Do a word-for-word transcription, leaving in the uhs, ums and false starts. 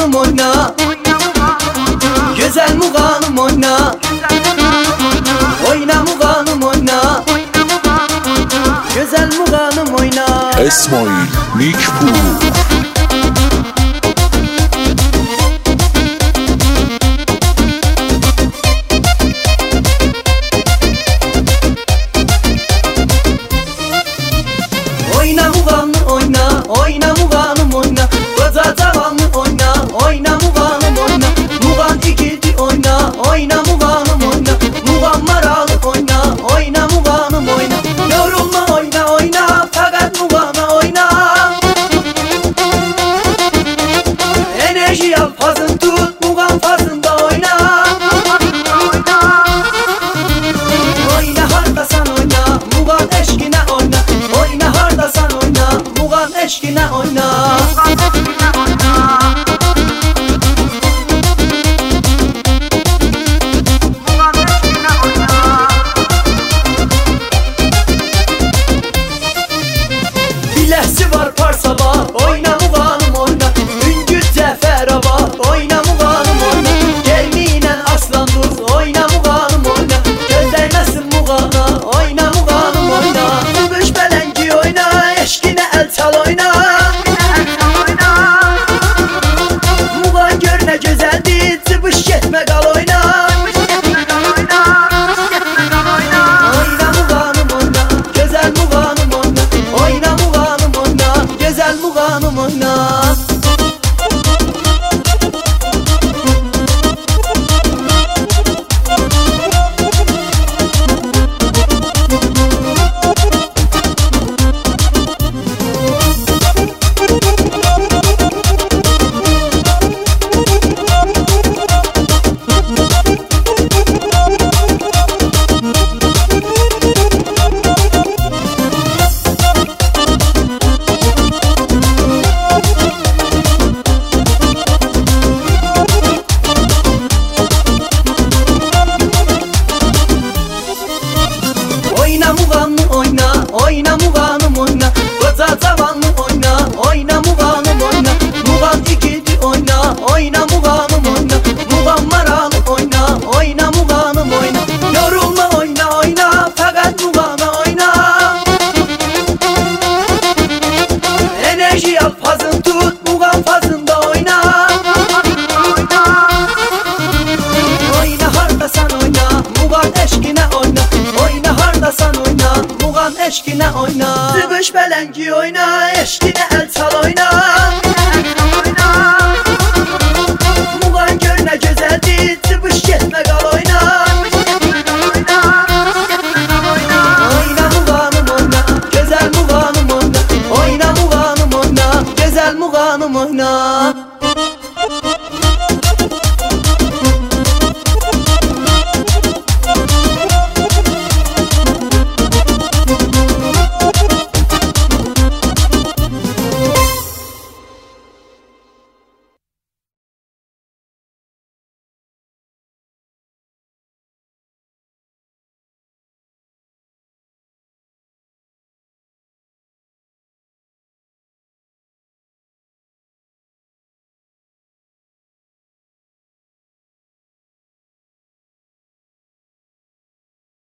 Muğanım oyna, güzel Muğanım oyna. Oyna Muğanım oyna, güzel Muğanım oyna. İsmail Mikpu. Oyna Muğanım oyna, oyna Muğanım oyna. Koca zavallı oyna, oyna Muğanım oyna. Muğan ikildi oyna, oyna Muğanım oyna. Muğan maralı oyna, oyna Muğanım oyna. Yorulma oyna oyna, fakat Muğan'a oyna. Enerji al fazın tut, Muğan fazında oyna. Oyna hardasan oyna, Muğan eşkine oyna. Oyna hardasan oyna, Muğan eşkine oyna. Bilesi var parsaba, oyna Muğanım oyna. Üngül Ceferaba, oyna Muğanım oyna. Gelminen aslan duz, oyna Muğanım oyna. Gözleymesin Muğan'a, oyna Muğanım oyna. Kuş belengi oyna, eşkine el çal oyna. Muğan gör ne güzeldi, çıbış gitme kal oyna. Oyna Muğanım oyna, güzel Muğanım oyna. Oyna Muğanım oyna, güzel Muğanım oyna. Oyna Muğanım oyna, oyna Muğanım oyna. Koca zavallı oyna, oyna Muğanım oyna. Muğan ikildi oyna, oyna Muğanım oyna. Muğan maralı oyna, oyna Muğanım oyna. Yorulma oyna oyna, fakat Muğan'a oyna. Enerji al fazın tut, Muğan fazında oyna. Oyna hardasan oyna, Muğan eşkine oyna. Oyna hardasan oyna, Muğan eşkine oyna. Zıbış belengi oyna, eşkine el çal oyna.